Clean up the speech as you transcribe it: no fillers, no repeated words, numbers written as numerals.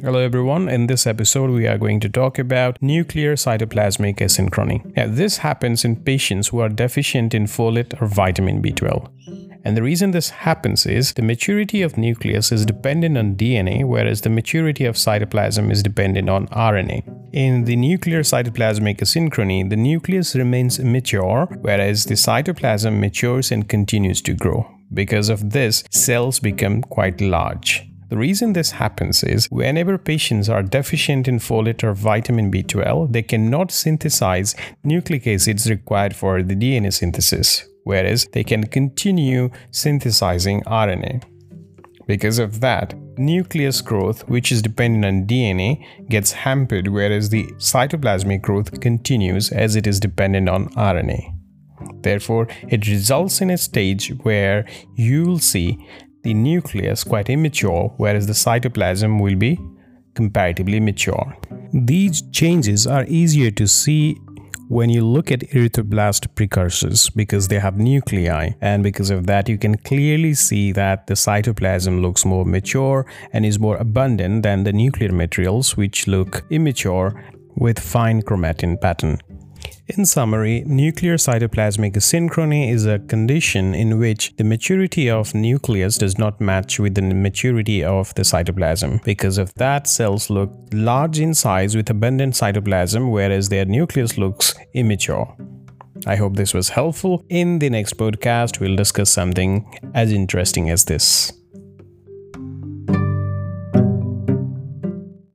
Hello everyone, in this episode we are going to talk about nuclear cytoplasmic asynchrony. Now, this happens in patients who are deficient in folate or vitamin B12. And the reason this happens is the maturity of nucleus is dependent on DNA, whereas the maturity of cytoplasm is dependent on RNA. In the nuclear cytoplasmic asynchrony, the nucleus remains immature, whereas the cytoplasm matures and continues to grow. Because of this, cells become quite large. The reason this happens is whenever patients are deficient in folate or vitamin B12, they cannot synthesize nucleic acids required for the DNA synthesis, whereas they can continue synthesizing RNA. Because of that, nucleus growth, which is dependent on DNA, gets hampered, whereas the cytoplasmic growth continues as it is dependent on RNA. Therefore, it results in a stage where you will see the nucleus quite immature, whereas the cytoplasm will be comparatively mature. These changes are easier to see when you look at erythroblast precursors because they have nuclei, and because of that you can clearly see that the cytoplasm looks more mature and is more abundant than the nuclear materials, which look immature with fine chromatin pattern. In summary, nuclear cytoplasmic asynchrony is a condition in which the maturity of nucleus does not match with the maturity of the cytoplasm. Because of that, cells look large in size with abundant cytoplasm, whereas their nucleus looks immature. I hope this was helpful. In the next podcast, we'll discuss something as interesting as this.